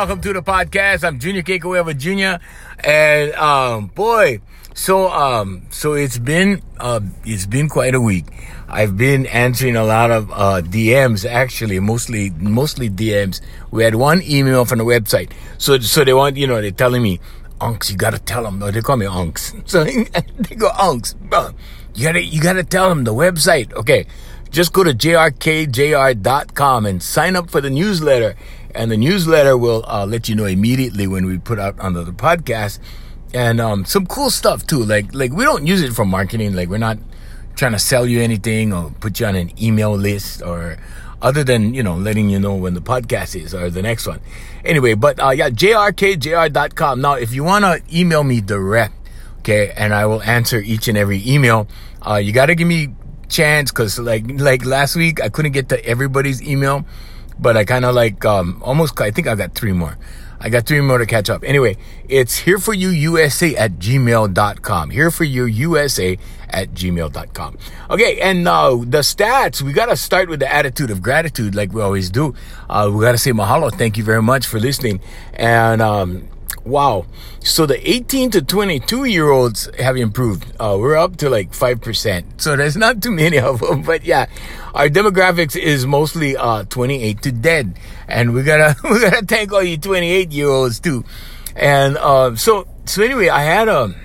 welcome to the podcast. I'm Junior Kekuewa Jr. And so it's been quite a week. I've been answering a lot of DMs, actually, mostly DMs. We had one email from the website. So they want, they're telling me, Unks, you gotta tell them. No, they call me Unks. So they go, Unks, bro, you gotta tell them the website. Okay. Just go to jrkjr.com and sign up for the newsletter. And the newsletter will let you know immediately when we put out another podcast. And some cool stuff too. Like we don't use it for marketing. Like we're not trying to sell you anything or put you on an email list or other than, letting you know when the podcast is or the next one. Anyway, but jrkjr.com. Now, if you want to email me direct, okay, and I will answer each and every email, you got to give me chance, because like last week I couldn't get to everybody's email, but I kind of I think I got three more to catch up. Anyway, it's hereforyouusa@gmail.com. hereforyouusa@gmail.com. Okay, and the stats, we got to start with the attitude of gratitude like we always do. We got to say mahalo. Thank you very much for listening. And wow. So the 18 to 22 year olds have improved. We're up to 5%. So there's not too many of them, but yeah, our demographics is mostly 28 to dead. And we gotta thank all you 28 year olds too. And so anyway, I had a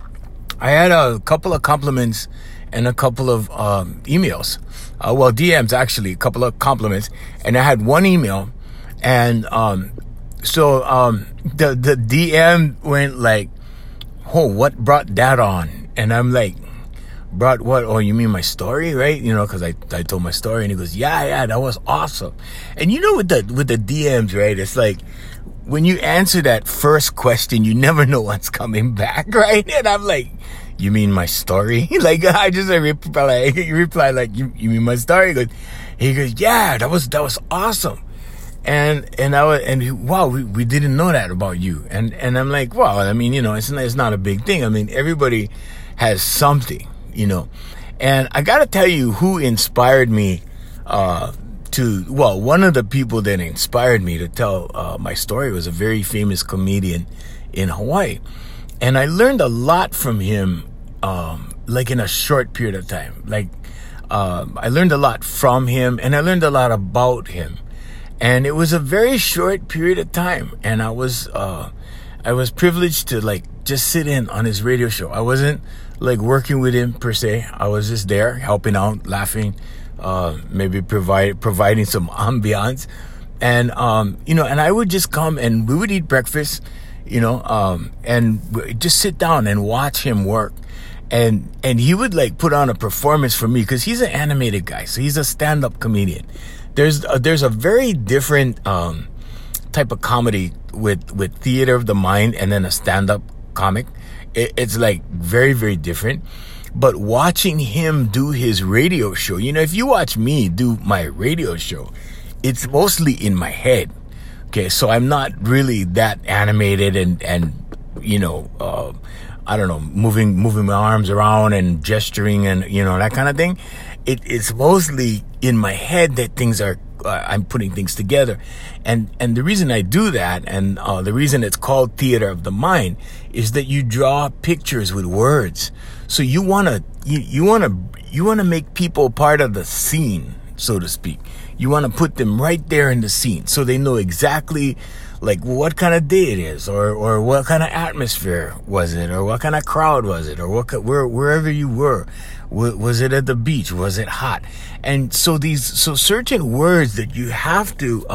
couple of compliments and a couple of emails. DMs actually, a couple of compliments, and I had one email, and So the DM went what brought that on? And I'm like, brought what? Oh, you mean my story, right? Because I told my story, and he goes, yeah, that was awesome. And with the DMs, right? It's like when you answer that first question, you never know what's coming back, right? And I'm like, you mean my story? I just reply you mean my story? He goes, yeah, that was awesome. And wow, we didn't know that about you. And I'm like, wow, I mean, it's not a big thing. I mean, everybody has something, and I got to tell you who inspired me, one of the people that inspired me to tell, my story was a very famous comedian in Hawaii. And I learned a lot from him, in a short period of time. I learned a lot from him, and I learned a lot about him. And it was a very short period of time, and I was privileged to just sit in on his radio show. I wasn't working with him per se. I was just there helping out, laughing, maybe providing some ambiance, and and I would just come and we would eat breakfast, and just sit down and watch him work, and he would put on a performance for me, because he's an animated guy, so he's a stand-up comedian. There's a very different type of comedy with theater of the mind and then a stand-up comic. It's very, very different. But watching him do his radio show, if you watch me do my radio show, it's mostly in my head. Okay, so I'm not really that animated and I don't know, moving my arms around and gesturing and that kind of thing. It's mostly in my head that things are, I'm putting things together. And the reason I do that, and the reason it's called theater of the mind, is that you draw pictures with words. So you want to make people part of the scene, so to speak. You want to put them right there in the scene, so they know exactly what kind of day it is, or what kind of atmosphere was it, or what kind of crowd was it, or wherever you were. Was it at the beach? Was it hot? And so certain words that you have to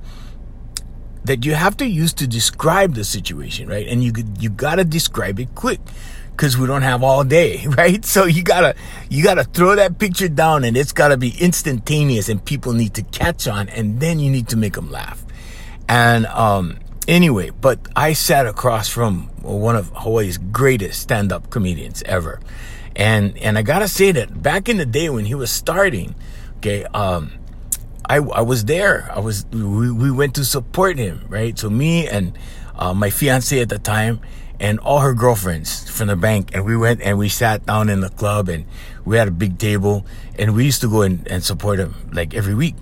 use to describe the situation, right? And you gotta describe it quick, because we don't have all day, right? So you gotta throw that picture down, and it's gotta be instantaneous, and people need to catch on, and then you need to make them laugh. And anyway, but I sat across from one of Hawaii's greatest stand-up comedians ever. And I gotta say that back in the day when he was starting, okay, I was there. We went to support him, right? So me and my fiance at the time and all her girlfriends from the bank, and we went and we sat down in the club, and we had a big table, and we used to go and support him every week.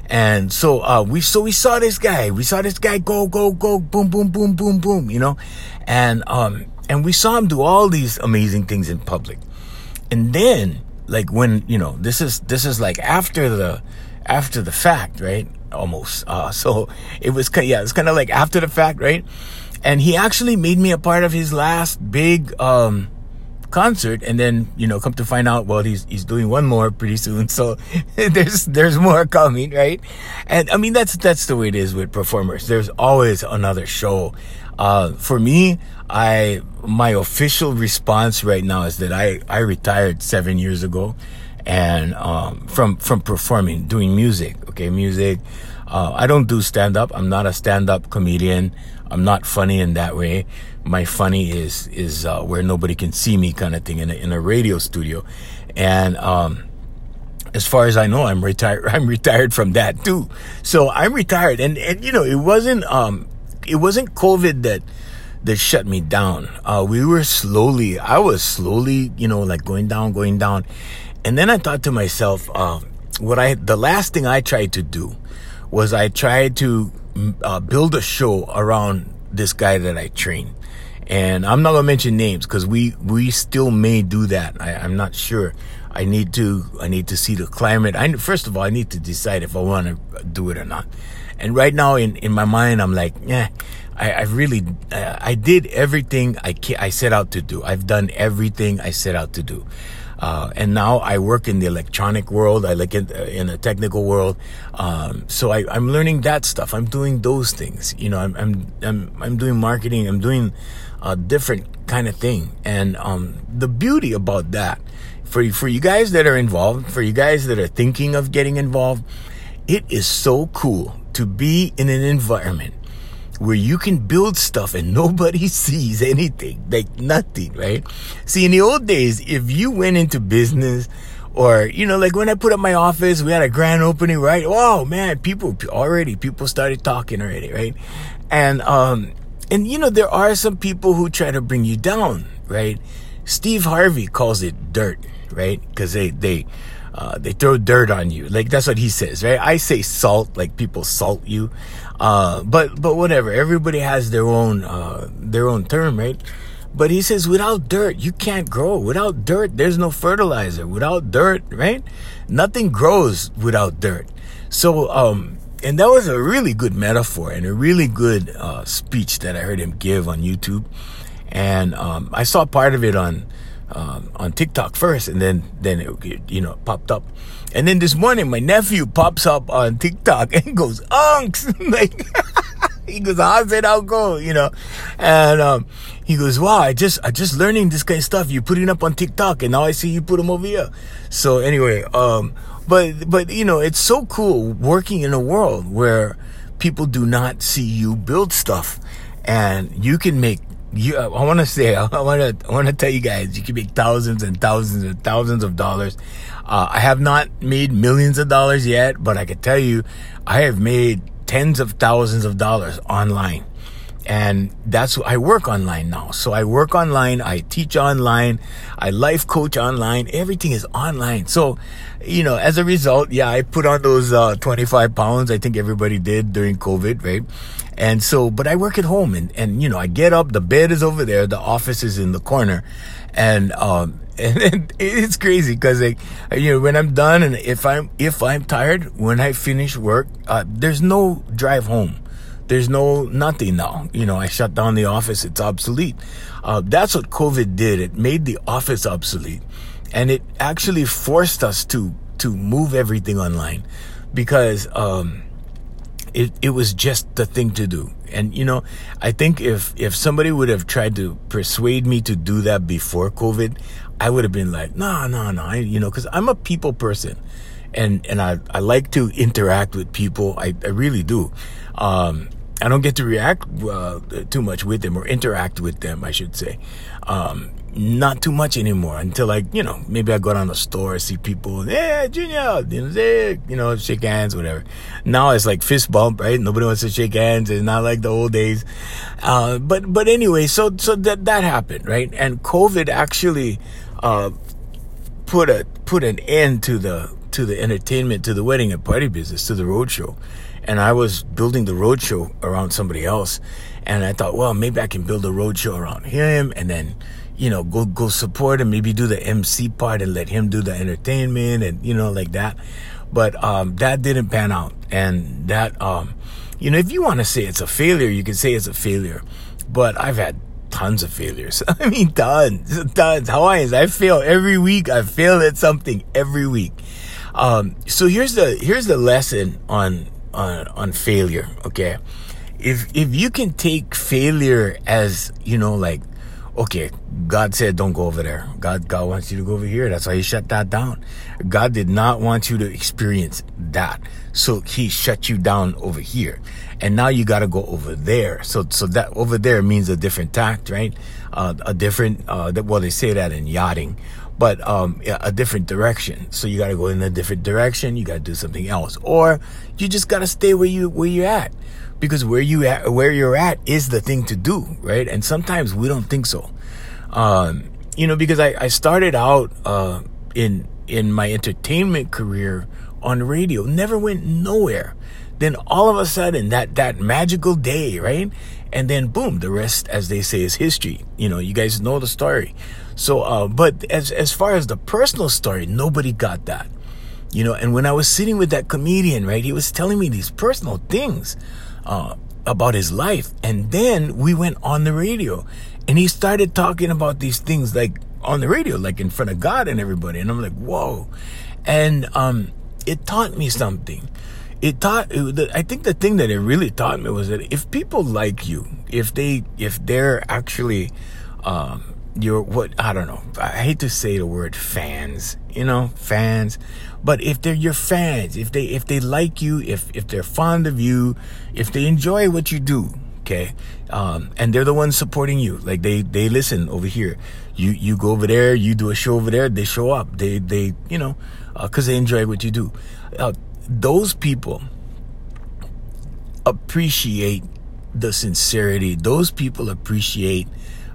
And so we saw this guy. We saw this guy go, boom, boom, boom, boom, boom, you know. And we saw him do all these amazing things in public. And then, like, when, you know, this is like after the fact, right? Almost. So it was it's kind of like after the fact, right? And he actually made me a part of his last big concert, and then, you know, come to find out, well, he's doing one more pretty soon, so there's more coming, right? And I mean, that's the way it is with performers. There's always another show. For me, my official response right now is that I retired 7 years ago, and from performing, doing music. I don't do stand-up. I'm not a stand-up comedian. I'm not funny in that way. My funny is where nobody can see me, kind of thing, in a radio studio. And as far as I know, I'm retired from that too. So I'm retired, and you know, it wasn't COVID that shut me down. I was slowly, you know, like going down. And then I thought to myself, the last thing I tried to do was I tried to build a show around this guy that I train. And I'm not going to mention names because we still may do that. I'm not sure. I need to see the climate. First of all, I need to decide if I want to do it or not. And right now in my mind, I'm like, I did everything I set out to do. I've done everything I set out to do. And now I work in the electronic world. I like in the technical world. So I'm learning that stuff. I'm doing those things. You know, I'm doing marketing. I'm doing a different kind of thing. And, the beauty about that for you guys that are involved, for you guys that are thinking of getting involved, it is so cool to be in an environment where you can build stuff and nobody sees anything, like nothing, right? See, in the old days, if you went into business, or, you know, like when I put up my office, we had a grand opening, right? Oh man, people started talking already, right? And you know, there are some people who try to bring you down, right? Steve Harvey calls it dirt, right? Because they throw dirt on you. Like, that's what he says, right? I say salt, like people salt you. But whatever. Everybody has their own term, right? But he says, without dirt, you can't grow. Without dirt, there's no fertilizer. Without dirt, right? Nothing grows without dirt. So, and that was a really good metaphor and a really good, speech that I heard him give on YouTube. And, I saw part of it on TikTok first, and then it, you know, popped up. And then this morning, my nephew pops up on TikTok and goes, "Unks!" Like, he goes, "How's it out go?" You know, and he goes, "Wow, I just learning this kind of stuff. You putting up on TikTok, and now I see you put them over here." So anyway, but you know, it's so cool working in a world where people do not see you build stuff, and you can make. I want to tell you guys, you can make thousands and thousands and thousands of dollars. I have not made millions of dollars yet, but I can tell you, I have made tens of thousands of dollars online. And I work online now. So I work online, I teach online, I life coach online, everything is online. So, you know, as a result, I put on those 25 pounds. I think everybody did during COVID, right? And so, but I work at home, and you know, I get up, the bed is over there, the office is in the corner, and it's crazy because, like, you know, when I'm done, and if I'm tired, when I finish work, there's no drive home. There's nothing now. You know, I shut down the office. It's obsolete. That's what COVID did. It made the office obsolete, and it actually forced us to move everything online, because, it was just the thing to do. And, you know, I think if somebody would have tried to persuade me to do that before COVID, I would have been like, no, you know, cause I'm a people person, and I like to interact with people. I really do. I don't get to react, too much with them, or interact with them, I should say. Not too much anymore, until, like, you know, maybe I go down the store, see people, "Hey, Junior," you know, shake hands, whatever. Now it's like fist bump, right? Nobody wants to shake hands. It's not like the old days. But anyway, so that happened, right? And COVID actually, put an end to to the entertainment, to the wedding and party business, to the roadshow. And I was building the roadshow around somebody else. And I thought, well, maybe I can build a roadshow around him and then, go support him, maybe do the MC part and let him do the entertainment and, like that. But that didn't pan out. And that, if you want to say it's a failure, you can say it's a failure. But I've had tons of failures. I mean, tons. Hawaiians, I fail every week. I fail at something every week. So here's the lesson on failure. Okay. If you can take failure as, okay, God said, don't go over there. God wants you to go over here. That's why he shut that down. God did not want you to experience that. So he shut you down over here. And now you got to go over there. So that over there means a different tact, right? A different, they say that in yachting, but, a different direction. So you got to go in a different direction. You got to do something else, or you just got to stay where you're at. Because where you're at is the thing to do, right? And sometimes we don't think so. Because I started out in my entertainment career on radio, never went nowhere. Then all of a sudden, that magical day, right? And then boom, the rest, as they say, is history. You guys know the story. So, but as far as the personal story, nobody got that. And when I was sitting with that comedian, right, he was telling me these personal things about his life. And then we went on the radio and he started talking about these things like on the radio, like in front of God and everybody. And I'm like, whoa. And it taught me something. I think the thing that it really taught me was that if people like you, if they're actually, I don't know, I hate to say the word fans, fans, but if they're your fans, if they like you, if they're fond of you, if they enjoy what you do, okay, and they're the ones supporting you, like they listen over here, you go over there, you do a show over there, they show up, they because they enjoy what you do. Those people appreciate the sincerity. Those people appreciate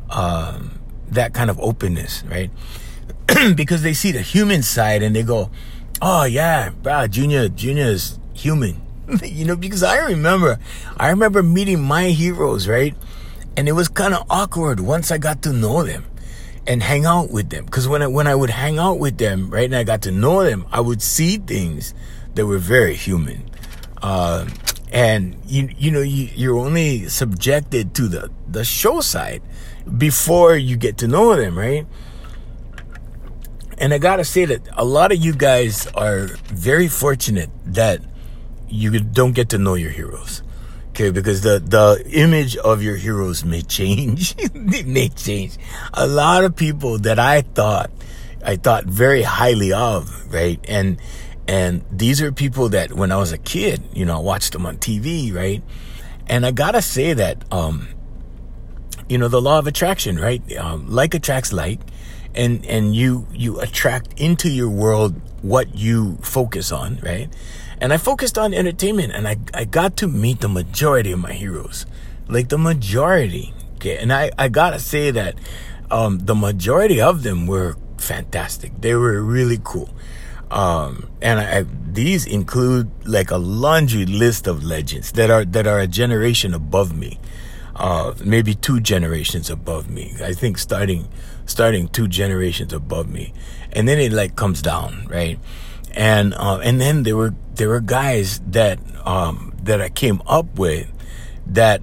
that kind of openness, right? Because they see the human side and they go, oh yeah, bro, Junior is human. Because I remember meeting my heroes, right? And it was kind of awkward once I got to know them and hang out with them. Because when I would hang out with them, right, and I got to know them, I would see things that were very human. And you're only subjected to the show side before you get to know them, right? And I gotta say that a lot of you guys are very fortunate that you don't get to know your heroes. Okay, because the image of your heroes may change. It may change. A lot of people that I thought very highly of, right? And these are people that when I was a kid, I watched them on TV, right? And I gotta say that, the law of attraction, right? Like attracts like, and you attract into your world what you focus on, right? And I focused on entertainment, and I got to meet the majority of my heroes, like the majority. Okay, and I gotta say that the majority of them were fantastic. They were really cool. And these include like a laundry list of legends that are a generation above me, maybe 2 generations above me. I think starting 2 generations above me, and then it like comes down, right? And then there were guys that I came up with that,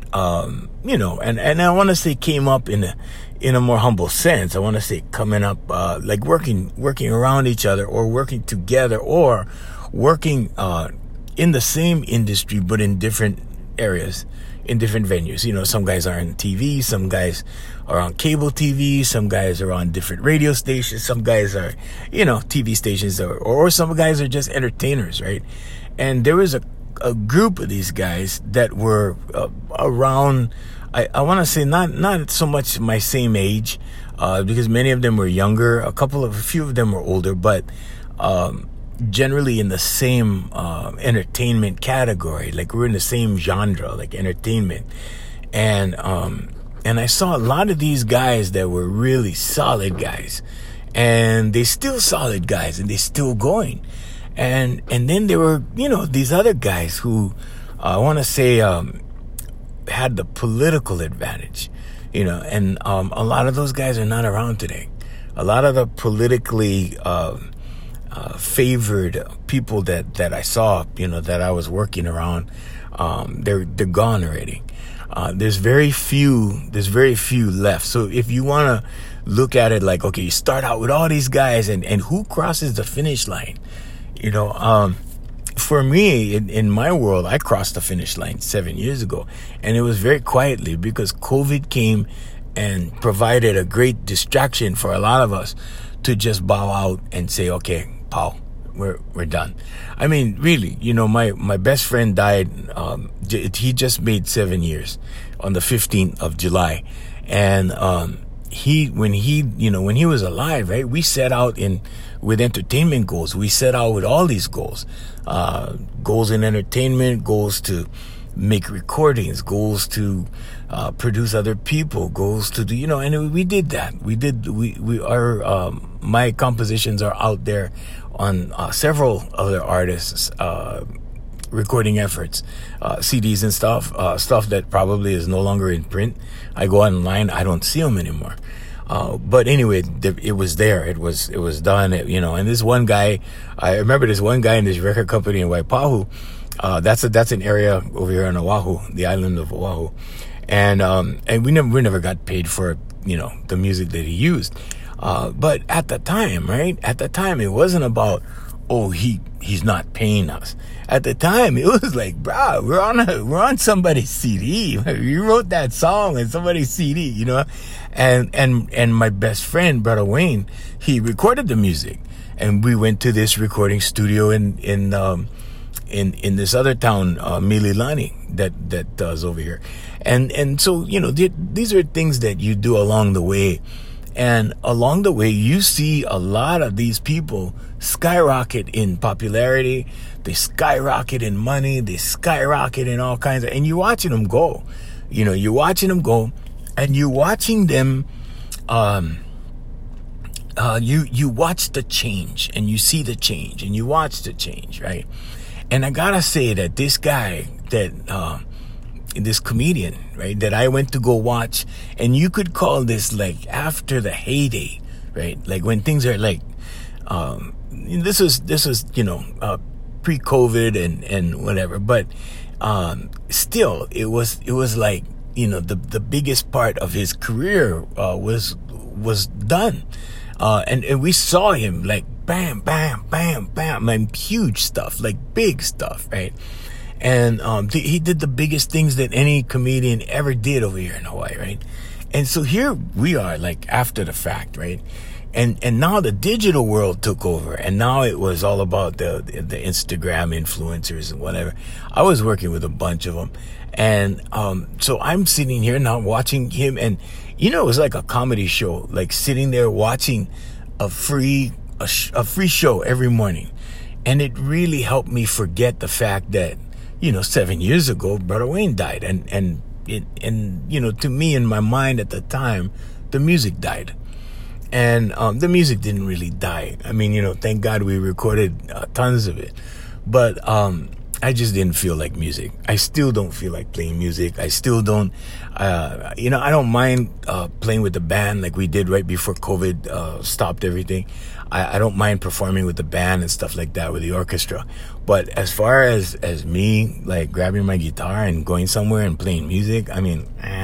and I want to say came up in a more humble sense. I want to say coming up, like working around each other, or working together, or working, in the same industry, but in different areas, in different venues. Some guys are on TV, some guys are on cable TV, some guys are on different radio stations, some guys are, TV stations, or some guys are just entertainers, right? And there was a group of these guys that were around, I want to say not so much my same age, because many of them were younger, a few of them were older, but generally in the same entertainment category. Like we're in the same genre, like entertainment. And I saw a lot of these guys that were really solid guys, and they still solid guys, and they still going. And then there were, these other guys who, I want to say, had the political advantage, and a lot of those guys are not around today. A lot of the politically favored people that I saw, that I was working around, they're gone already. There's very few left. So if you want to look at it like, okay, you start out with all these guys and who crosses the finish line, for me, in my world, I crossed the finish line 7 years ago, and it was very quietly because COVID came and provided a great distraction for a lot of us to just bow out and say, okay, Paul, we're done. I mean, really, my best friend died. He just made 7 years on the 15th of July. And, when he was alive, right, we set out with entertainment goals. We set out with all these goals, goals in entertainment, goals to make recordings, goals to, produce other people, goals to do, and we did that. My compositions are out there on, several other artists, recording efforts, CDs and stuff that probably is no longer in print. I go online, I don't see them anymore. But anyway, it was there. It was done. And this one guy, I remember this one guy in this record company in Waipahu. That's an area over here on Oahu, the island of Oahu. And we never got paid for, the music that he used. But at the time, right? At the time, it wasn't about, oh, he's not paying us. At the time, it was like, bro, we're on somebody's CD. You wrote that song on somebody's CD, and my best friend, Brother Wayne, he recorded the music, and we went to this recording studio in this other town, Mililani, that does over here. And so, these are things that you do along the way. And along the way, you see a lot of these people skyrocket in popularity. They skyrocket in money. They skyrocket in all kinds of, and you're watching them go. You're watching them go, and you're watching them, you watch the change, and you see the change, and you watch the change, right? And I gotta say that this guy this comedian, right, that I went to go watch, and you could call this like after the heyday, right? Like when things are like, this was pre-COVID and whatever, but still it was like, the biggest part of his career was done, and we saw him like bam, bam, bam, bam, like huge stuff, like big stuff, right? And he did the biggest things that any comedian ever did over here in Hawaii, right? And so here we are, like after the fact, right? And now the digital world took over, and now it was all about the Instagram influencers and whatever. I was working with a bunch of them, and so I'm sitting here now watching him, and it was like a comedy show, like sitting there watching a free show every morning, and it really helped me forget the fact that 7 years ago, Brother Wayne died, and to me, in my mind at the time, the music died. And the music didn't really die. I mean, thank God we recorded tons of it. But I just didn't feel like music. I still don't feel like playing music. I still don't, I don't mind playing with the band like we did right before COVID stopped everything. I don't mind performing with the band and stuff like that with the orchestra. But as far as me, like grabbing my guitar and going somewhere and playing music, I mean,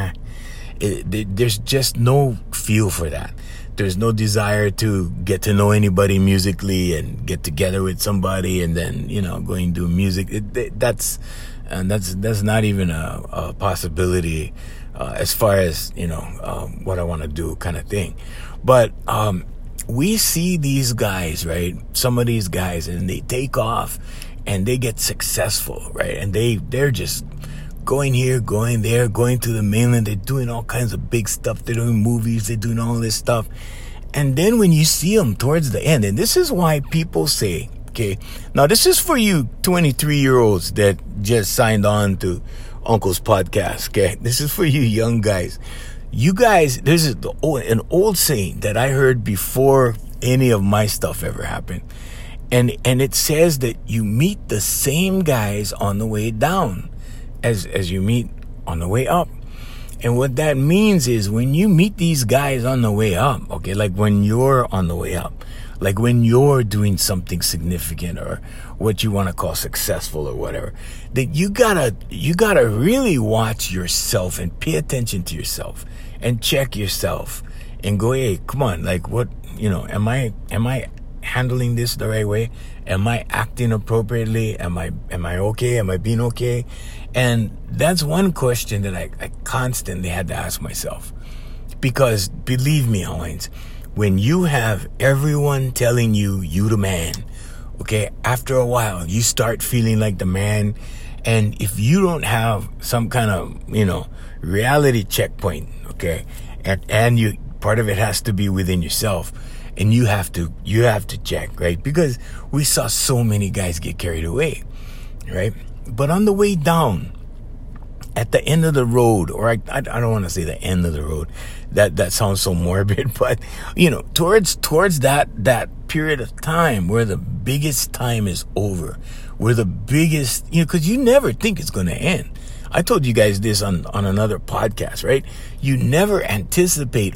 there's just no feel for that. There's no desire to get to know anybody musically and get together with somebody and then, going and do music. That's not even a possibility, as far as, what I want to do kind of thing. But, we see these guys, right? Some of these guys, and they take off and they get successful, right? And they're just going here, going there, going to the mainland. They're doing all kinds of big stuff. They're doing movies. They're doing all this stuff. And then when you see them towards the end, and this is why people say, okay, now this is for you 23-year-olds that just signed on to Uncle's podcast, okay? This is for you young guys. You guys, this is an old saying that I heard before any of my stuff ever happened. And it says that you meet the same guys on the way down as you meet on the way up. And what that means is when you meet these guys on the way up, okay, like when you're on the way up, like when you're doing something significant or what you want to call successful or whatever, that you gotta really watch yourself and pay attention to yourself and check yourself and go, hey, come on, like what, am I handling this the right way? Am I acting appropriately? Am I okay? Am I being okay? And that's one question that I constantly had to ask myself. Because believe me, Hawaiians, when you have everyone telling you the man, okay, after a while, you start feeling like the man. And if you don't have some kind of, reality checkpoint, okay, and you, part of it has to be within yourself. And you have to check, right? Because we saw so many guys get carried away, right? But on the way down, at the end of the road, or I don't want to say the end of the road, that sounds so morbid, but towards that period of time where the biggest time is over, where the biggest, because you never think it's going to end. I told you guys this on another podcast, right? You never anticipate,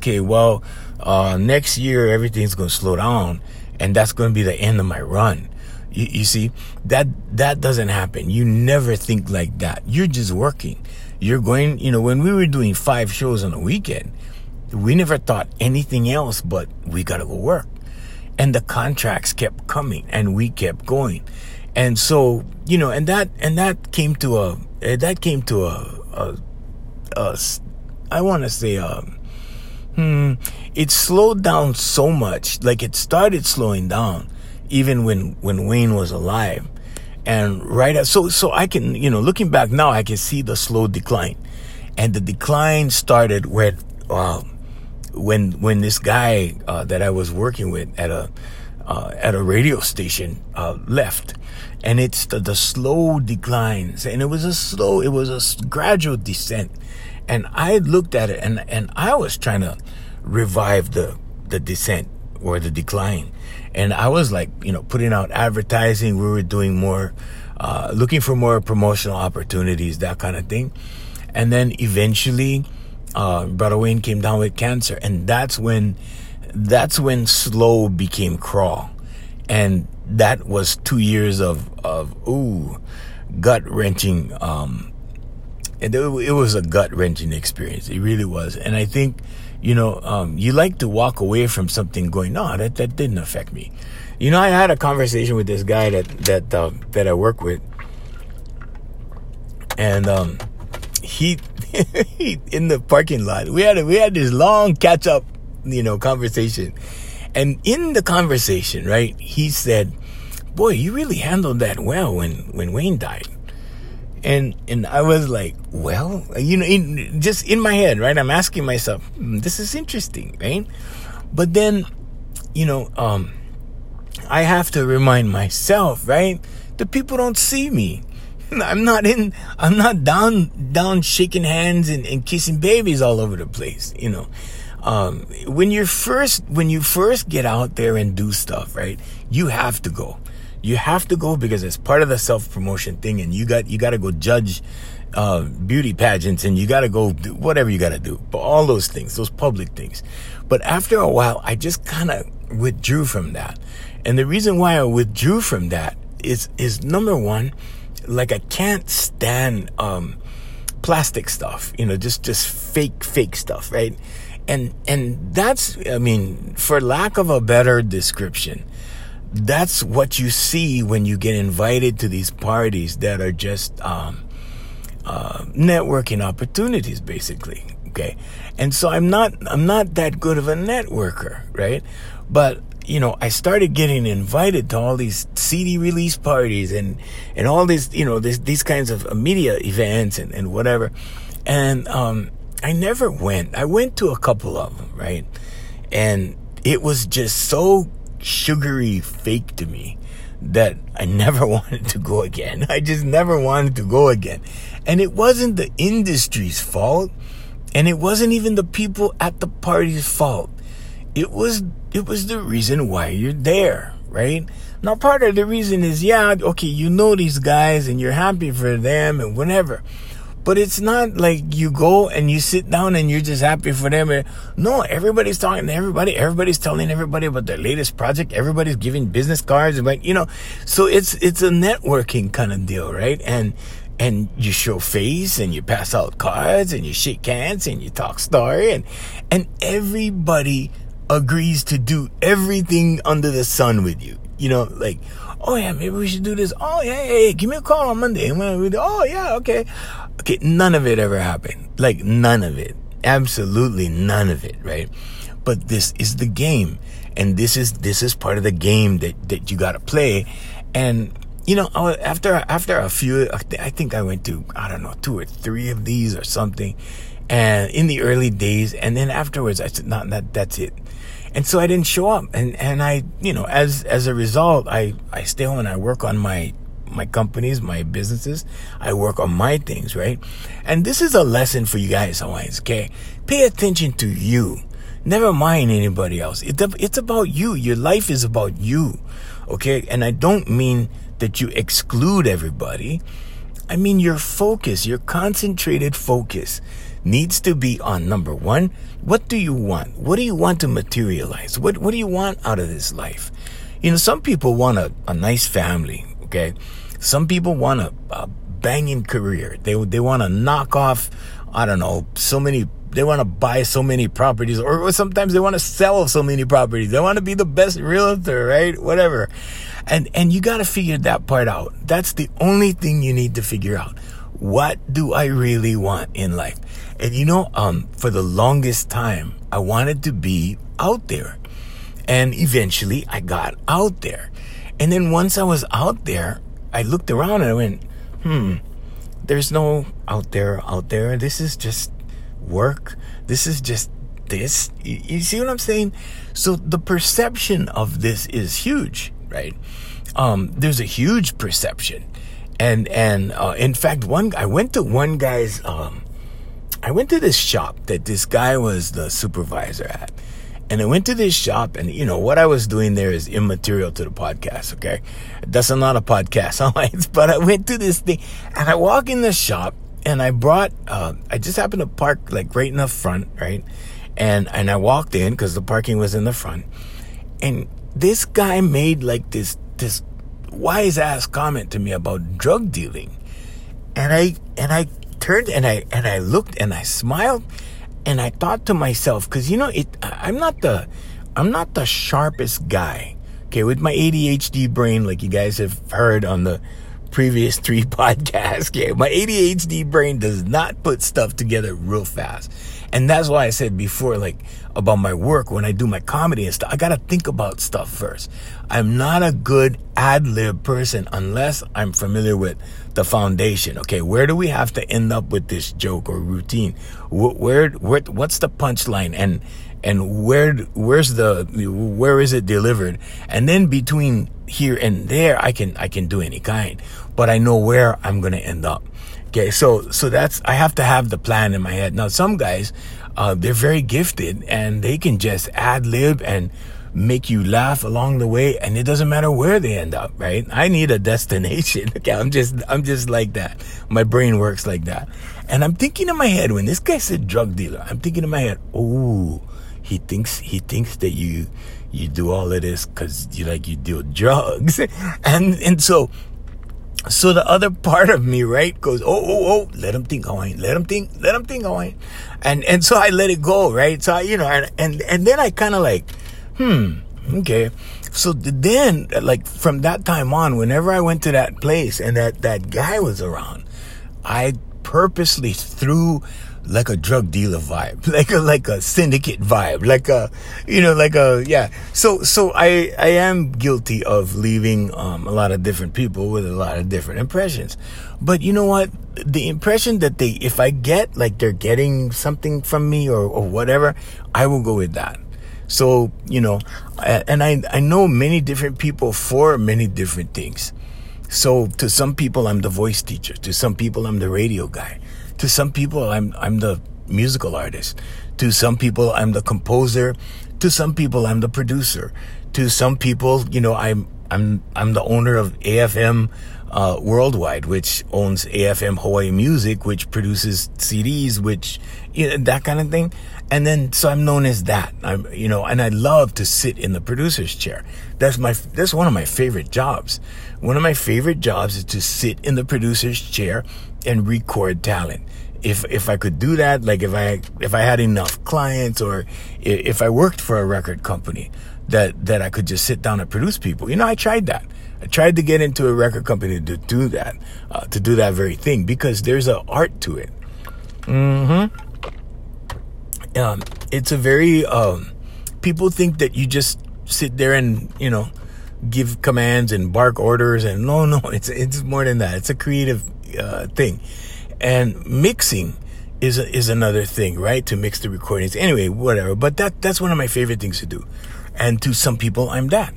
next year everything's going to slow down and that's going to be the end of my run. You see, that doesn't happen. You never think like that. You're just working. You're going, when we were doing 5 shows on a weekend, we never thought anything else but we got to go work. And the contracts kept coming and we kept going. And so, and that came to a I want to say, it slowed down so much, like it started slowing down even when Wayne was alive. And so I can, looking back now, I can see the slow decline. And the decline started when this guy, that I was working with at a radio station, left. And it's the slow declines, and it was a gradual descent. And I looked at it and I was trying to revive the descent or the decline. And I was like, putting out advertising. We were doing more, looking for more promotional opportunities, that kind of thing. And then eventually, Brother Wayne came down with cancer. And that's when slow became crawl. And that was 2 years of gut-wrenching, and it was a gut-wrenching experience. It really was. And I think, you like to walk away from something going, no, that didn't affect me. I had a conversation with this guy that I work with, and he in the parking lot, we had this long catch-up, conversation. And in the conversation, right, he said, boy, you really handled that well when Wayne died. And I was like, well, just in my head, right, I'm asking myself, this is interesting, right? But then, I have to remind myself, right, the people don't see me. I'm not down shaking hands and kissing babies all over the place, when you first get out there and do stuff, right, you have to go. You have to go because it's part of the self-promotion thing, and you got to go judge beauty pageants, and you got to go do whatever you got to do. But all those things, those public things. But after a while, I just kind of withdrew from that. And the reason why I withdrew from that is number one, like I can't stand plastic stuff, just fake stuff, right? And that's, for lack of a better description, that's what you see when you get invited to these parties that are just networking opportunities, basically. Okay, and so I'm not that good of a networker, right? But I started getting invited to all these CD release parties and all these these kinds of media events and whatever, and I never went. I went to a couple of them, right? And it was just so sugary fake to me that I never wanted to go again. I just never wanted to go again. And it wasn't the industry's fault, and it wasn't even the people at the party's fault. It was the reason why you're there, right? Now, part of the reason is, yeah, okay, you know these guys and you're happy for them and whatever. But it's not like you go and you sit down and you're just happy for them. No, everybody's talking to everybody. Everybody's telling everybody about their latest project. Everybody's giving business cards. So it's a networking kind of deal, right? And you show face and you pass out cards and you shake hands and you talk story and everybody agrees to do everything under the sun with you. Like, oh yeah, maybe we should do this. Oh yeah, hey, give me a call on Monday. Oh yeah, okay. Okay, none of it ever happened. Like, none of it. Absolutely none of it, right? But this is the game. And this is part of the game that you gotta play. And, after a few, I think I went to, 2 or 3 of these or something. And in the early days, and then afterwards, I said, no, that's it. And so I didn't show up. And I, as a result, I stay home and I work on my companies, my businesses. I work on my things, right? And this is a lesson for you guys, Hawaiians, okay? Pay attention to you. Never mind anybody else. It's about you. Your life is about you, okay? And I don't mean that you exclude everybody. I mean your focus, your concentrated focus needs to be on, number one, what do you want? What do you want to materialize? What do you want out of this life? Some people want a nice family, okay? Some people want a banging career. They want to knock off, they want to buy so many properties, or sometimes they want to sell so many properties. They want to be the best realtor, right? Whatever. And you got to figure that part out. That's the only thing you need to figure out. What do I really want in life? And for the longest time, I wanted to be out there. And eventually I got out there. And then once I was out there, I looked around and I went, there's no out there. This is just work. This is just this. You see what I'm saying? So the perception of this is huge, right? There's a huge perception. And in fact, I went to this shop that this guy was the supervisor at. And I went to this shop, and what I was doing there is immaterial to the podcast, okay? That's not a podcast, but I went to this thing, and I walk in the shop, and I brought, I just happened to park like right in the front, right? And I walked in because the parking was in the front, and this guy made like this wise ass comment to me about drug dealing, and I turned and I looked and I smiled. And I thought to myself, because I'm not the sharpest guy, okay, with my ADHD brain, like you guys have heard on the previous 3 podcasts. Okay, my ADHD brain does not put stuff together real fast, and that's why I said before, like about my work when I do my comedy and stuff, I gotta think about stuff first. I'm not a good ad-lib person unless I'm familiar with the foundation. Okay, where do we have to end up with this joke or routine? What's the punchline, and where is it delivered? And then between here and there, I can do any kind, but I know where I'm gonna end up. Okay, so that's, I have to have the plan in my head. Now, some guys, they're very gifted and they can just ad-lib and make you laugh along the way, and it doesn't matter where they end up, right? I need a destination. Okay, I'm just like that. My brain works like that. And I'm thinking in my head, when this guy said drug dealer, I'm thinking in my head, oh, he thinks that you do all of this because you deal drugs. and so the other part of me, right, goes, oh, let him think, Hawaiian. Let him think, Hawaiian. And so I let it go, right? So and then I kind of like, okay. So then, like, from that time on, whenever I went to that place and that guy was around, I purposely threw like a drug dealer vibe, like a syndicate vibe, yeah. So I am guilty of leaving a lot of different people with a lot of different impressions. But you know what? The impression that if I get like they're getting something from me or whatever, I will go with that. So, and I know many different people for many different things. So to some people, I'm the voice teacher. To some people, I'm the radio guy. To some people, I'm the musical artist. To some people, I'm the composer. To some people, I'm the producer. To some people, I'm the owner of AFM Worldwide, which owns AFM Hawaii Music, which produces CDs, which, that kind of thing. And then, so I'm known as that. And I love to sit in the producer's chair. That's one of my favorite jobs. One of my favorite jobs is to sit in the producer's chair and record talent. If I could do that, like if I had enough clients, or if I worked for a record company that I could just sit down and produce people. I tried that. I tried to get into a record company to do that very thing, because there's an art to it. It's a very, people think that you just sit there and, give commands and bark orders, and no, it's more than that. It's a creative, thing. And mixing is another thing, right? To mix the recordings. Anyway, whatever. But that's one of my favorite things to do. And to some people, I'm that.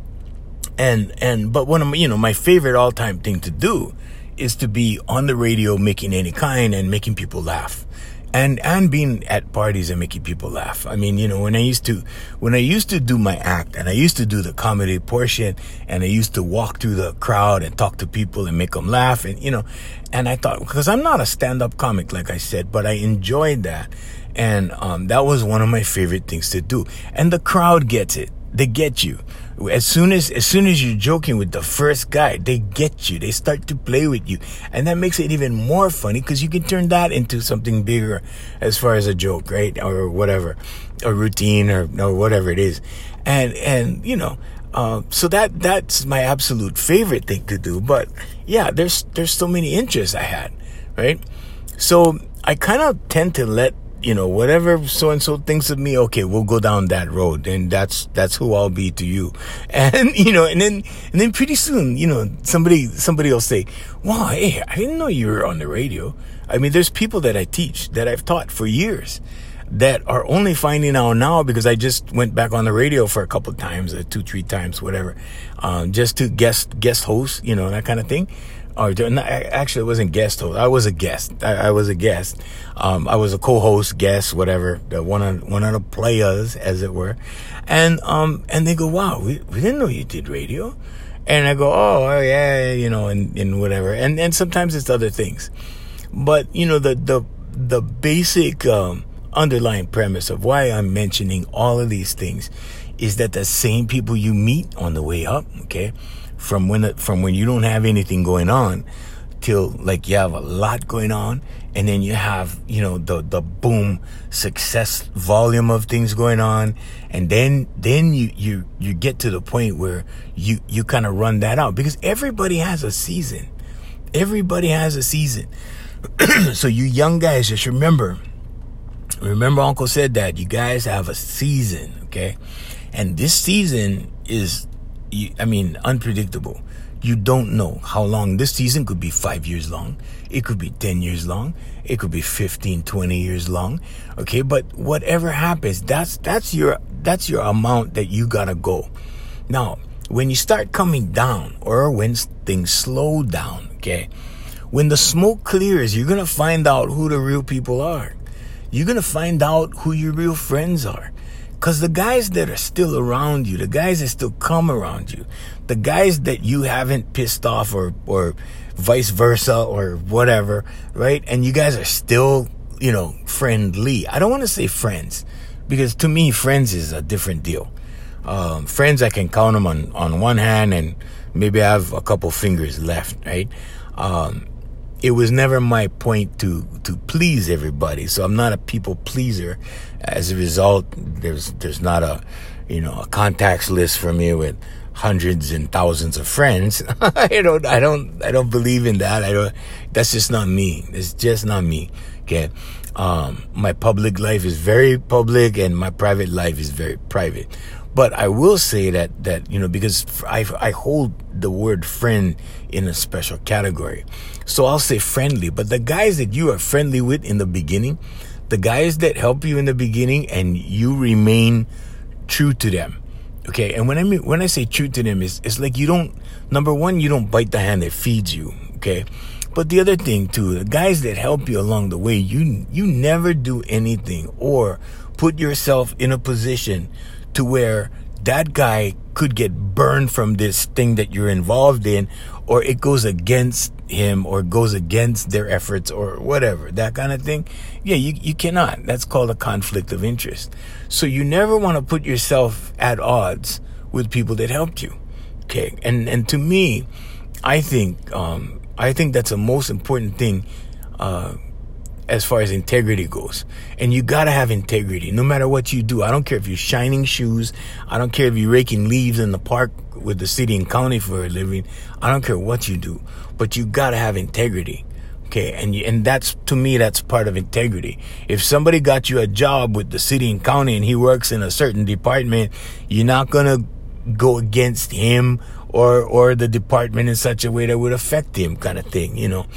But one of my, my favorite all-time thing to do is to be on the radio making any kind and making people laugh. And being at parties and making people laugh. I mean, when I used to do my act, and I used to do the comedy portion, and I used to walk through the crowd and talk to people and make them laugh, and and I thought, because I'm not a stand-up comic, like I said, but I enjoyed that. And that was one of my favorite things to do. And the crowd gets it. They get you. As soon as you're joking with the first guy, they get you. They start to play with you. And that makes it even more funny, because you can turn that into something bigger as far as a joke, right? Or whatever, a routine or whatever it is. And so that's my absolute favorite thing to do. But yeah, there's so many interests I had, right? So I kind of tend to let, whatever so-and-so thinks of me, okay, we'll go down that road, and that's who I'll be to you. And, and then pretty soon, somebody will say, wow, hey, I didn't know you were on the radio. I mean, there's people that I teach, that I've taught for years, that are only finding out now because I just went back on the radio for a couple of times, 2-3 times, whatever, just to guest host, that kind of thing. Actually, it wasn't guest host. I was a guest. I was a guest. I was a co-host, guest, whatever. One of the players, as it were. And they go, wow, we didn't know you did radio. And I go, oh yeah, and whatever. And sometimes it's other things. But, the basic, underlying premise of why I'm mentioning all of these things is that the same people you meet on the way up, okay, from when you don't have anything going on till like you have a lot going on, and then you have, the boom success volume of things going on, and then you get to the point where you kind of run that out, because everybody has a season. So you young guys, just remember Uncle said that you guys have a season, okay? And this season is, unpredictable. You don't know how long. This season could be 5 years long. It could be 10 years long. It could be 15, 20 years long. Okay. But whatever happens, that's your amount that you gotta go. Now, when you start coming down, or when things slow down, okay, when the smoke clears, you're going to find out who the real people are. You're going to find out who your real friends are. Because the guys that are still around you, the guys that still come around you, the guys that you haven't pissed off or vice versa or whatever, right? And you guys are still, friendly. I don't want to say friends, because to me, friends is a different deal. Friends, I can count them on one hand, and maybe I have a couple fingers left, right? It was never my point to please everybody. So I'm not a people pleaser. As a result, there's not a contacts list for me with hundreds and thousands of friends. I don't believe in that. That's just not me. It's just not me. Okay. My public life is very public, and my private life is very private. But I will say that because I hold the word friend in a special category. So I'll say friendly. But the guys that you are friendly with in the beginning, the guys that help you in the beginning and you remain true to them. Okay. And when I say true to them, it's like number one, you don't bite the hand that feeds you. Okay. But the other thing too, the guys that help you along the way, you never do anything or put yourself in a position to where that guy could get burned from this thing that you're involved in, or it goes against him or goes against their efforts or whatever, that kind of thing. Yeah, you cannot. That's called a conflict of interest. So you never want to put yourself at odds with people that helped you. Okay. And to me, I think that's the most important thing, as far as integrity goes. And you gotta have integrity no matter what you do. I don't care if you're shining shoes. I don't care if you're raking leaves in the park with the city and county for a living. I don't care what you do, but you gotta have integrity. Okay. And that's, to me, that's part of integrity. If somebody got you a job with the city and county and he works in a certain department, you're not gonna go against him or the department in such a way that would affect him, kind of thing, you know.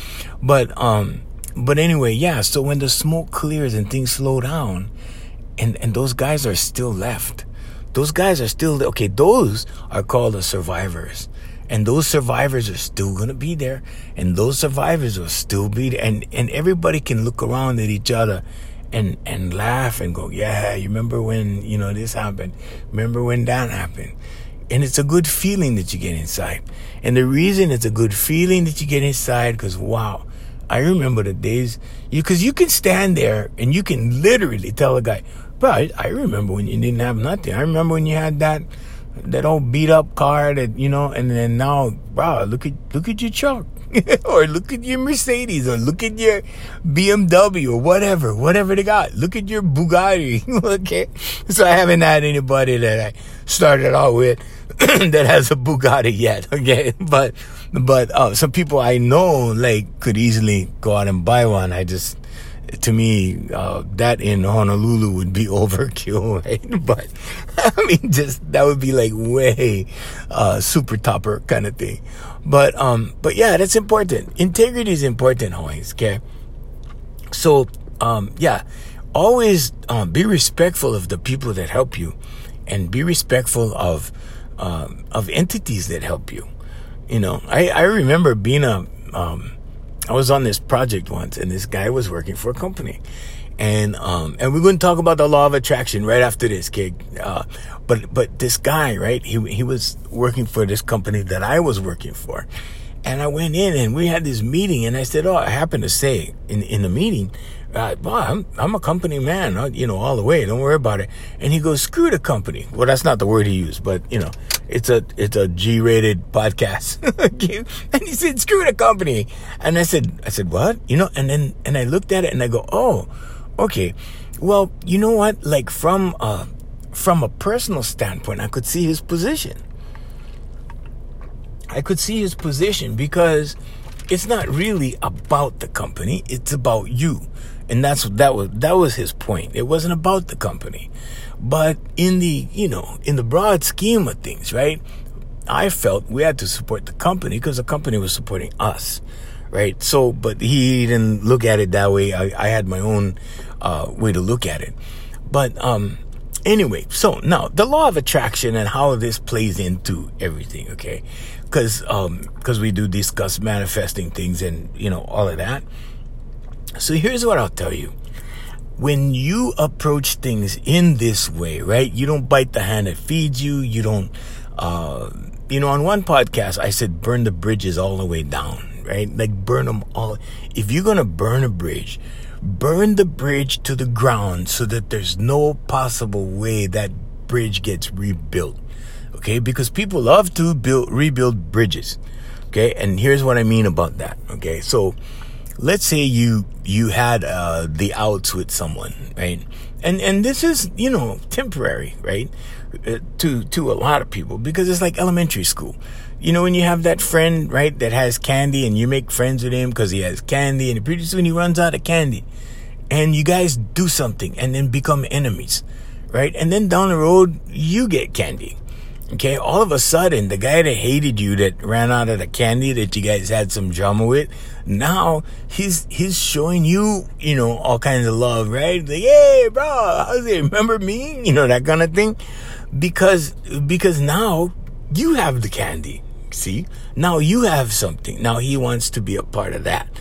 But anyway, yeah, so when the smoke clears and things slow down, and those guys are still left. Those guys are still, okay, those are called the survivors. And those survivors are still going to be there. And those survivors will still be there. And everybody can look around at each other and laugh and go, yeah, you remember when, you know, this happened? Remember when that happened? And it's a good feeling that you get inside. And the reason it's a good feeling that you get inside, because, wow, I remember the days, because you can stand there and you can literally tell a guy, bro, I remember when you didn't have nothing. I remember when you had that old beat up car that, you know, and then now, bro, look at your truck or look at your Mercedes or look at your BMW or whatever they got. Look at your Bugatti. Okay. So I haven't had anybody that I started out with that has a Bugatti yet. Okay. But some people I know, like, could easily go out and buy one. To me, that in Honolulu would be overkill, right? But I mean, just that would be like way super topper kind of thing. But yeah, that's important. Integrity is important, always. Okay. So yeah, always be respectful of the people that help you, and be respectful of entities that help you. You know, I remember being I was on this project once, and this guy was working for a company, and we're going to talk about the law of attraction right after this, kid. But this guy, right? He was working for this company that I was working for, and I went in and we had this meeting, and I said, I happened to say in the meeting, well, I'm a company man, you know, all the way. Don't worry about it. And he goes, screw the company. Well, that's not the word he used, but you know, it's a G-rated podcast. And he said, screw the company. And I said, what? You know, and I looked at it and I go, oh, okay. Well, you know what? Like from a personal standpoint, I could see his position. Because it's not really about the company. It's about you. And that was his point. It wasn't about the company. But in the broad scheme of things, right? I felt we had to support the company because the company was supporting us, right? So, but he didn't look at it that way. I had my own way to look at it. But anyway, so now the law of attraction and how this plays into everything, okay? Because we do discuss manifesting things and, you know, all of that. So here's what I'll tell you. When you approach things in this way, right? You don't bite the hand that feeds you. You don't, you know, on one podcast, I said, burn the bridges all the way down, right? Like burn them all. If you're going to burn a bridge, burn the bridge to the ground so that there's no possible way that bridge gets rebuilt. Okay. Because people love to rebuild bridges. Okay. And here's what I mean about that. Okay. So, let's say you had the outs with someone, right? And this is, you know, temporary, right? To a lot of people, because it's like elementary school. You know, when you have that friend, right, that has candy and you make friends with him because he has candy, and pretty soon he runs out of candy. And you guys do something and then become enemies, right? And then down the road, you get candy. Okay, all of a sudden, the guy that hated you, that ran out of the candy that you guys had some drama with, now he's showing you, you know, all kinds of love, right? Like, hey, bro, how's it? Remember me? You know, that kind of thing. Because now you have the candy. See? Now you have something. Now he wants to be a part of that.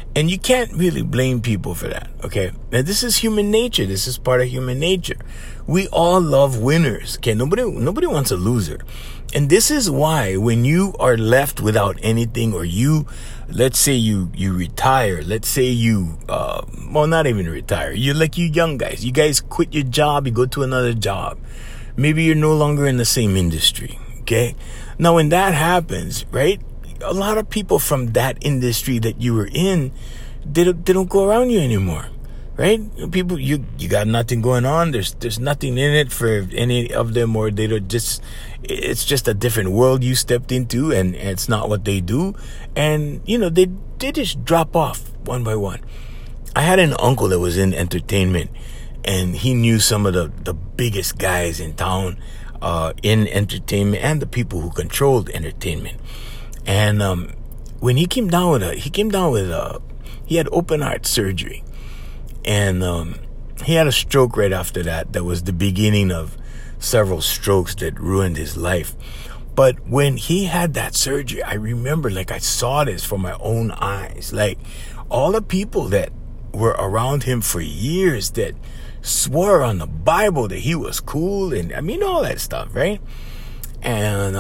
And you can't really blame people for that, okay? Now, this is human nature. This is part of human nature. We all love winners, okay? Nobody wants a loser. And this is why when you are left without anything, or let's say you retire, let's say you, well, not even retire. You young guys. You guys quit your job, you go to another job. Maybe you're no longer in the same industry, okay? Now, when that happens, right? A lot of people from that industry that you were in, they don't go around you anymore, right? People, you got nothing going on. There's nothing in it for any of them, or it's just a different world you stepped into, and it's not what they do. And, they just drop off one by one. I had an uncle that was in entertainment, and he knew some of the biggest guys in town, in entertainment, and the people who controlled entertainment. And when he came down with he had open heart surgery, and he had a stroke right after that. That was the beginning of several strokes that ruined his life. But when he had that surgery, I remember, I saw this from my own eyes, all the people that were around him for years that swore on the Bible that he was cool, and all that stuff, right? And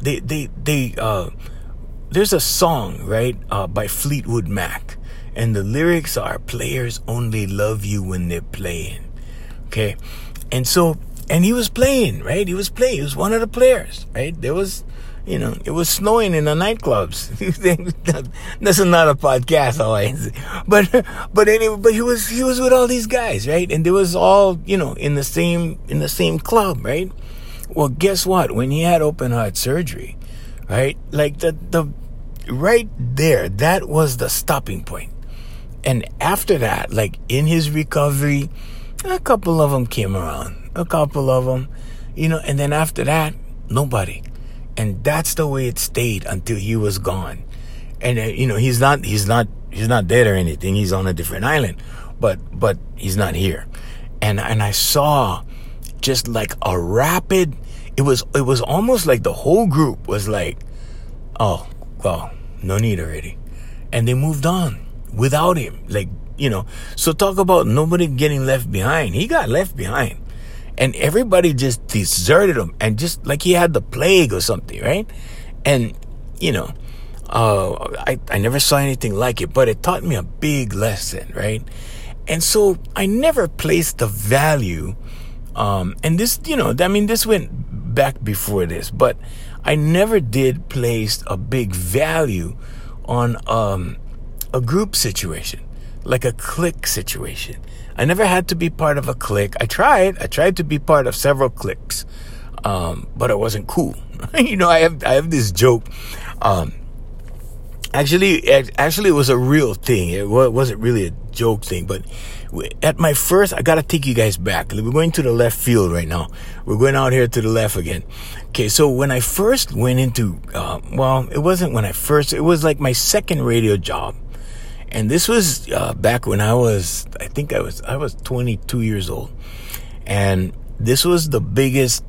there's a song, right, by Fleetwood Mac, and the lyrics are, "Players only love you when they're playing." Okay, and he was playing, right? He was one of the players, right? There was, it was snowing in the nightclubs. This is not a podcast, always, but anyway, but he was with all these guys, right? And they was all, in the same club, right? Well, guess what? When he had open heart surgery, right? The right there, that was the stopping point. And after that, in his recovery, a couple of them came around, and then after that, nobody. And that's the way it stayed until he was gone. And he's not dead or anything. He's on a different island, but he's not here. And I saw just a rapid. It was almost like the whole group was like, "Oh, well, no need already," and they moved on without him. So talk about nobody getting left behind. He got left behind, and everybody just deserted him, and just like he had the plague or something, right? And I never saw anything like it, but it taught me a big lesson, right? And so I never placed the value. And this, this went back before this, but I never did place a big value on a group situation, like a clique situation. I never had to be part of a clique. I tried to be part of several cliques, but it wasn't cool. I have this joke. Actually, it was a real thing. It wasn't really a joke thing, but at my first, I gotta take you guys back. We're going to the left field right now. We're going out here to the left again. Okay, so when I first went into, it wasn't when I first, it was like my second radio job. And this was back when I was 22 years old. And this was the biggest,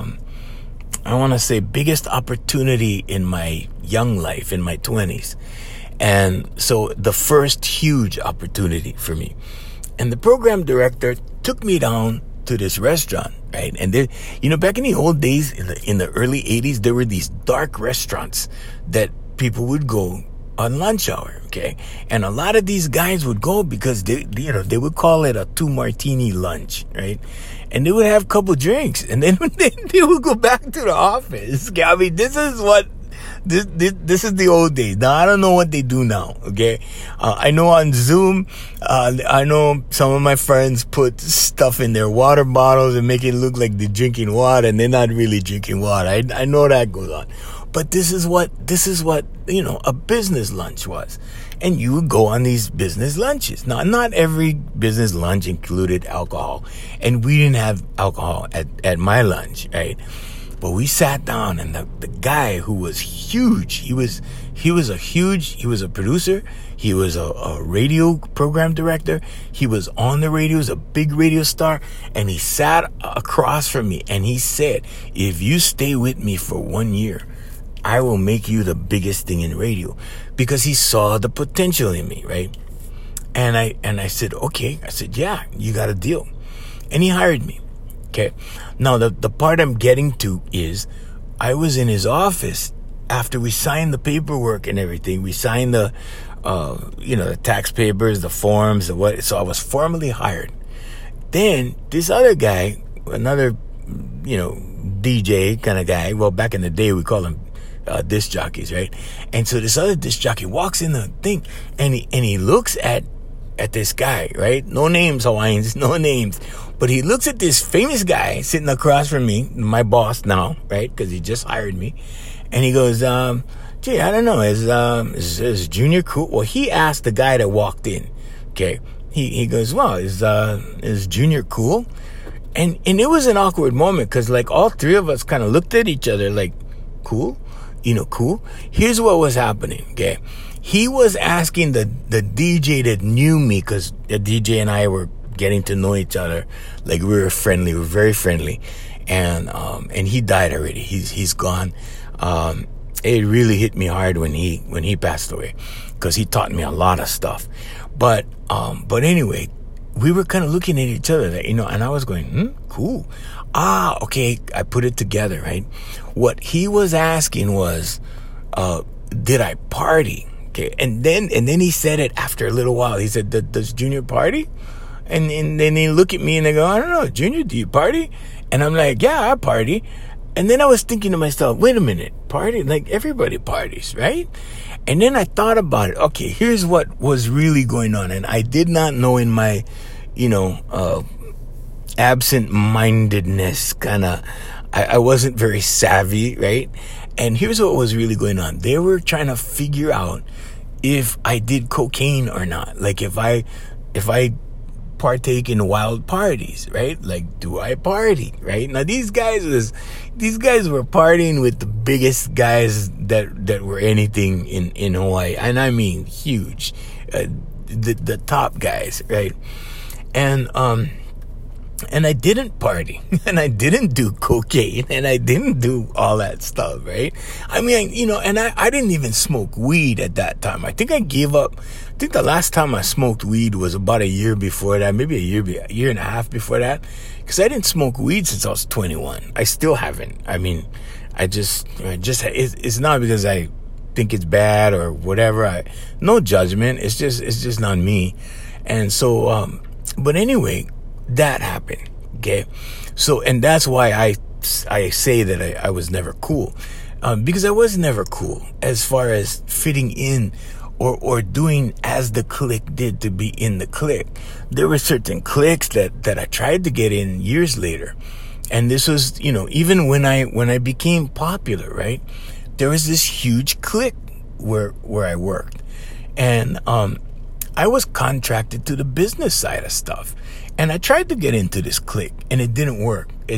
biggest opportunity in my young life, in my 20s. And so the first huge opportunity for me. And the program director took me down to this restaurant, right? And there, back in the old days, in the early 80s, there were these dark restaurants that people would go on lunch hour, okay? And a lot of these guys would go because they would call it a 2 martini lunch, right? And they would have a couple drinks, and then they would go back to the office. Okay? This is what This is the old days. Now, I don't know what they do now, okay? I know on Zoom, I know some of my friends put stuff in their water bottles and make it look like they're drinking water, and they're not really drinking water. I know that goes on. But this is what, a business lunch was. And you would go on these business lunches. Now, not every business lunch included alcohol. And we didn't have alcohol at my lunch, right? But we sat down, and the guy who was huge, he was a producer, he was a radio program director, he was on the radio, he was a big radio star, and he sat across from me, and he said, if you stay with me for 1 year, I will make you the biggest thing in radio. Because he saw the potential in me, right? And I said, okay. I said, yeah, you got a deal. And he hired me. Okay. Now, the part I'm getting to is I was in his office after we signed the paperwork and everything. We signed the tax papers, the forms, so I was formally hired. Then this other guy, another, DJ kind of guy. Well, back in the day, we call him disc jockeys, right? And so this other disc jockey walks in the thing and he looks at this guy, right? No names, Hawaiians, no names. But he looks at this famous guy sitting across from me, my boss now, right? Because he just hired me. And he goes, gee, I don't know, is Junior cool? Well, he asked the guy that walked in, okay? He goes, well, is Junior cool? And it was an awkward moment because, like, all three of us kind of looked at each other like, cool? Cool? Here's what was happening, okay? He was asking the DJ that knew me, because the DJ and I were getting to know each other. Like, we were friendly. We were very friendly. And he died already. He's gone. It really hit me hard when he passed away, because he taught me a lot of stuff. But anyway, we were kind of looking at each other, and I was going, cool. Okay. I put it together, right? What he was asking was, did I party? Okay. And then he said it after a little while. He said, does Junior party? And then they look at me and they go, I don't know, Junior, do you party? And I'm like, yeah, I party. And then I was thinking to myself, wait a minute, party? Like, everybody parties, right? And then I thought about it. Okay, here's what was really going on. And I did not know in my, absent-mindedness kind of, I wasn't very savvy, right? And here's what was really going on. They were trying to figure out if I did cocaine or not. Like, if I partake in wild parties, right? Like, do I party, right? Now, these guys were partying with the biggest guys that were anything in Hawaii. And I mean, huge. The top guys, right? And I didn't party, and I didn't do cocaine, and I didn't do all that stuff, right? I mean, and I didn't even smoke weed at that time. I think I gave up. I think the last time I smoked weed was about a year before that, maybe a year and a half before that, because I didn't smoke weed since I was 21. I still haven't. I mean, it's not because I think it's bad or whatever. No judgment. It's just not me. And so, but anyway, that happened. Okay. So, and that's why I say that I was never cool. Because I was never cool as far as fitting in or doing as the clique did to be in the clique. There were certain cliques that I tried to get in years later. And this was, even when I became popular, right? There was this huge clique where I worked. And, I was contracted to the business side of stuff. And I tried to get into this clique and it didn't work. I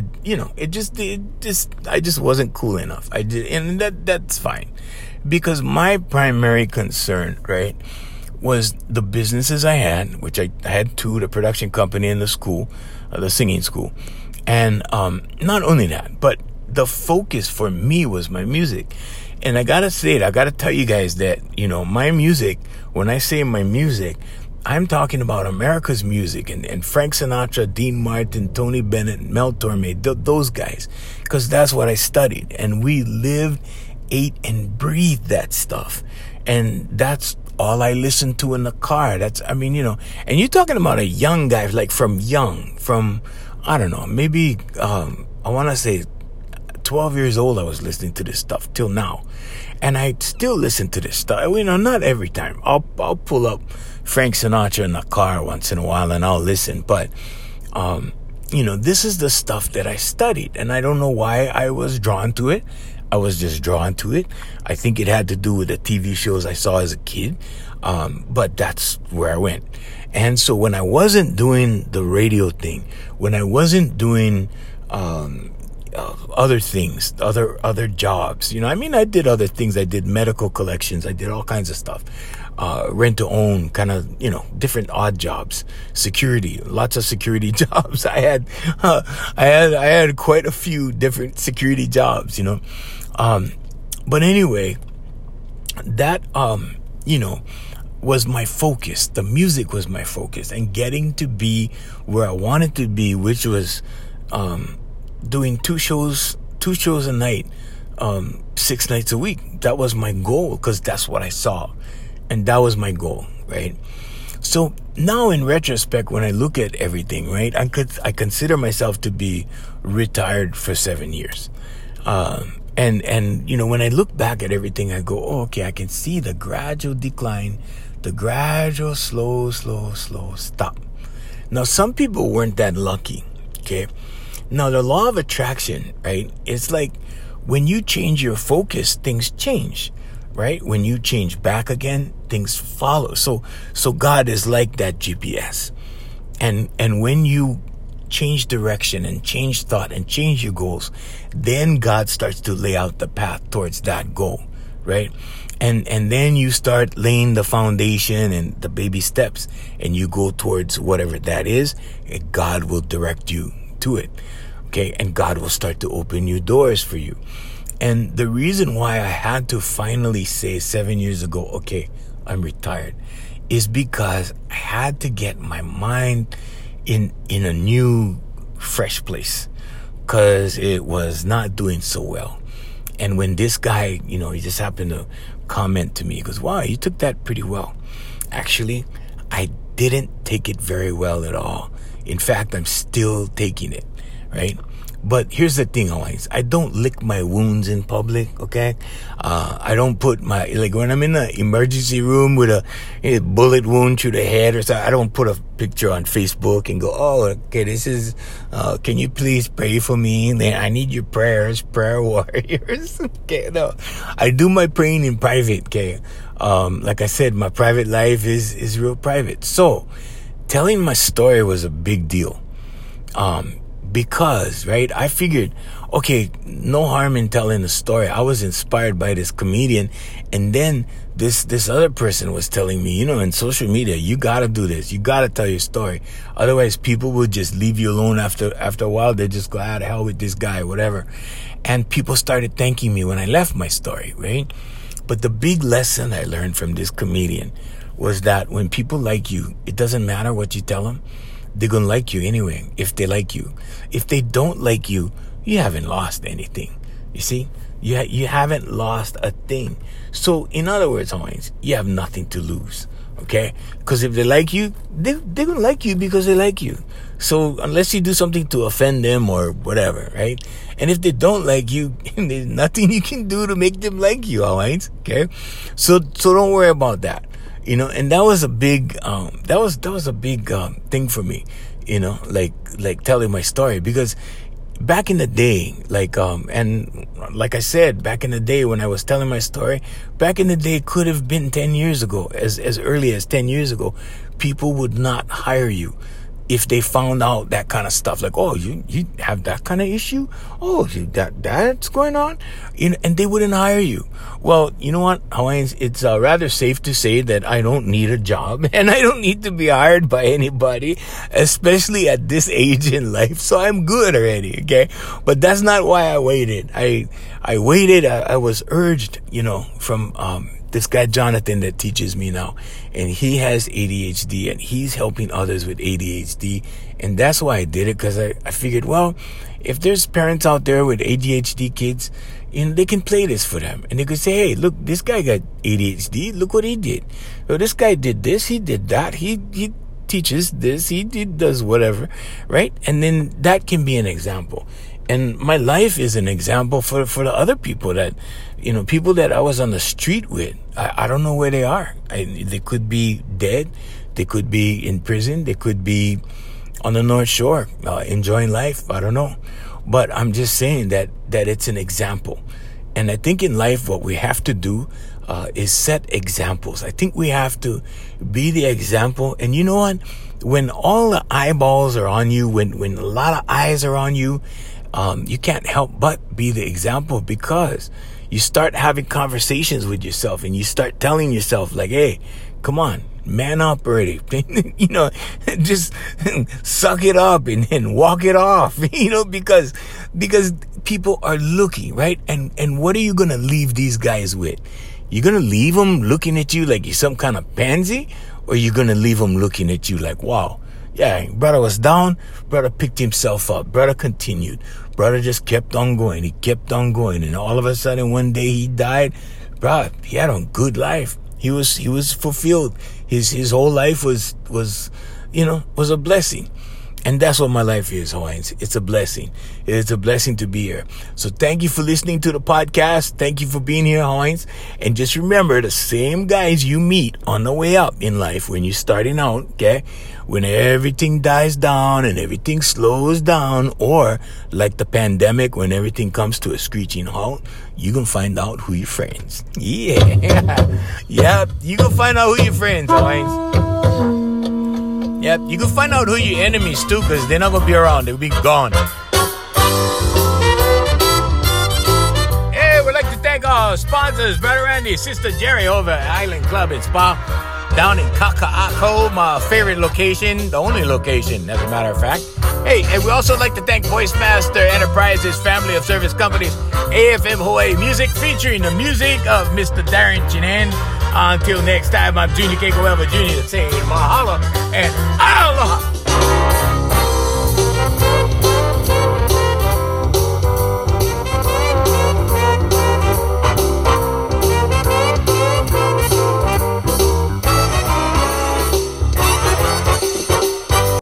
just wasn't cool enough. And that's fine. Because my primary concern, right, was the businesses I had, which I had two, the production company and the school, the singing school. And, not only that, but the focus for me was my music. And I gotta tell you guys that, my music, when I say my music, I'm talking about America's music and Frank Sinatra, Dean Martin, Tony Bennett, Mel Torme, those guys. Because that's what I studied. And we lived, ate, and breathed that stuff. And that's all I listened to in the car. And you're talking about a young guy, like from, I don't know, maybe, I want to say 12 years old, I was listening to this stuff till now. And I still listen to this stuff. Not every time. I'll pull up Frank Sinatra in the car once in a while and I'll listen. But, this is the stuff that I studied. And I don't know why I was drawn to it. I was just drawn to it. I think it had to do with the TV shows I saw as a kid. But that's where I went. And so when I wasn't doing the radio thing, when I wasn't doing, other things, other jobs, I did other things. I did medical collections. I did all kinds of stuff, rent to own, kind of, different odd jobs, security, lots of security jobs. I had quite a few different security jobs, but anyway, that, was my focus. The music was my focus, and getting to be where I wanted to be, which was doing two shows a night, 6 nights a week. That was my goal, because that's what I saw, and that was my goal, right? So now in retrospect, when I look at everything, right, I consider myself to be retired for 7 years. And you know, when I look back at everything, I go, oh, okay, I can see the gradual decline, the gradual slow stop. Now, some people weren't that lucky, okay? Now, the law of attraction, right, it's like when you change your focus, things change, right? When you change back again, things follow. So God is like that GPS. And when you change direction and change thought and change your goals, then God starts to lay out the path towards that goal, right? And then you start laying the foundation and the baby steps, and you go towards whatever that is, and God will direct you to it, okay? And God will start to open new doors for you. And the reason why I had to finally say 7 years ago, okay, I'm retired, is because I had to get my mind in a new, fresh place, because it was not doing so well. And when this guy, you know, he just happened to comment to me, he goes, wow, you took that pretty well. Actually, I didn't take it very well at all. In fact, I'm still taking it, right? But here's the thing, always. I don't lick my wounds in public, okay? I don't put like when I'm in the emergency room with a bullet wound through the head or something, I don't put a picture on Facebook and go, oh, okay, this is, can you please pray for me? I need your prayers, prayer warriors. Okay, no. I do my praying in private, okay? Like I said, my private life is real private. So, telling my story was a big deal. Because, right, I figured, okay, no harm in telling the story. I was inspired by this comedian, and then this other person was telling me, you know, in social media, you gotta do this. You gotta tell your story. Otherwise, people will just leave you alone after a while. They just go, ah, the hell with this guy, whatever. And people started thanking me when I left my story, right? But the big lesson I learned from this comedian was that when people like you, it doesn't matter what you tell them. They're going to like you anyway, if they like you. If they don't like you, you haven't lost anything. You see? You haven't lost a thing. So, in other words, always, you have nothing to lose. Okay? Because if they like you, they're going to like you because they like you. So, unless you do something to offend them or whatever, right? And if they don't like you, there's nothing you can do to make them like you, alright? Okay? So don't worry about that. You know, and that was a big, that was a big thing for me, you know, like telling my story, because back in the day, and like I said, back in the day when I was telling my story, back in the day could have been 10 years ago, as early as 10 years ago, people would not hire you if they found out that kind of stuff, like, oh, you have that kind of issue? Oh, that's going on? You know, and they wouldn't hire you. Well, you know what, Hawaiians, it's rather safe to say that I don't need a job, and I don't need to be hired by anybody, especially at this age in life, so I'm good already, okay? But that's not why I waited. I waited, I was urged, you know, from this guy Jonathan that teaches me now, and he has ADHD, and he's helping others with ADHD, and that's why I did it, because I figured, well, if there's parents out there with ADHD kids, you know, they can play this for them, and they could say, hey, look, this guy got ADHD, look what he did. So this guy did this, he did that, he teaches this, does whatever, right? And then that can be an example. And my life is an example for the other people that, you know, people that I was on the street with. I don't know where they are. They could be dead. They could be in prison. They could be on the North Shore, enjoying life. I don't know. But I'm just saying that it's an example. And I think in life, what we have to do is set examples. I think we have to be the example. And you know what? When all the eyeballs are on you, when a lot of eyes are on you, you can't help but be the example, because you start having conversations with yourself, and you start telling yourself, like, hey, come on, man up already. You know, just suck it up and walk it off, you know, because people are looking, right? And what are you going to leave these guys with? You gonna leave them looking at you like you're some kind of pansy? Or you gonna leave them looking at you like, wow, yeah, brother was down, brother picked himself up, brother continued, brother just kept on going, he kept on going, and all of a sudden one day he died. Bro, he had a good life. He was fulfilled. His whole life was a blessing. And that's what my life is, Hawaiians. It's a blessing. It's a blessing to be here. So thank you for listening to the podcast. Thank you for being here, Hawaiians. And just remember, the same guys you meet on the way up in life when you're starting out, okay? When everything dies down and everything slows down, or like the pandemic, when everything comes to a screeching halt, you can find out who your friends. Yeah. Yep. You can find out who your friends, Hawaiians. Yep, you can find out who your enemies too, because they're not going to be around. They'll be gone. Hey, we'd like to thank our sponsors, Brother Randy, Sister Jerry over at Island Club and Spa down in Kaka'ako, my favorite location, the only location, as a matter of fact. Hey, and we also like to thank Voice Master Enterprises, family of service companies, AFM Hawaii Music, featuring the music of Mr. Darren Chinan. Until next time, I'm Junior Keiko Elva Jr. saying mahalo and aloha.